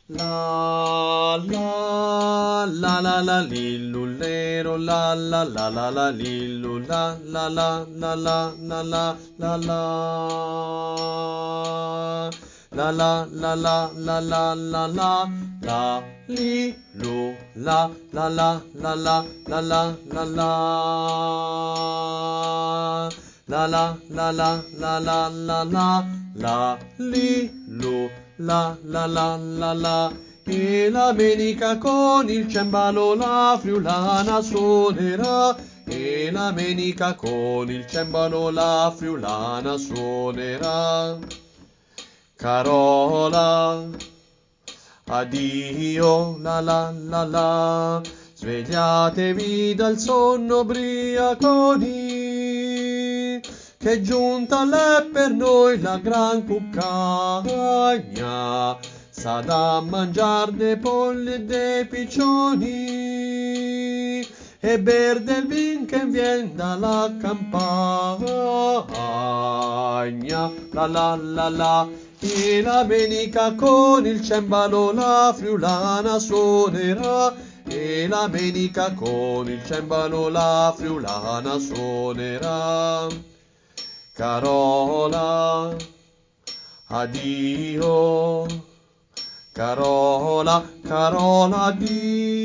La la la la la lillulero la la la la la lillu la la la la la la la la la la la la la la la la la li lu la la la la la la la la la la la la la la la la la li lu la la la la la. E la menica con il cembalo la friulana suonerà, e la menica con il cembalo la friulana suonerà. Carola, addio, la la la la, svegliatevi dal sonno briaconi, che giunta l'è per noi la gran cuccagna, s'ha da mangiar de polli e de piccioni, e ber del vin che vien dalla campagna, la la la la. E la menica con il cembalo la friulana suonerà, e la menica con il cembalo la friulana suonerà. Carola, addio, Carola, Carola, addio.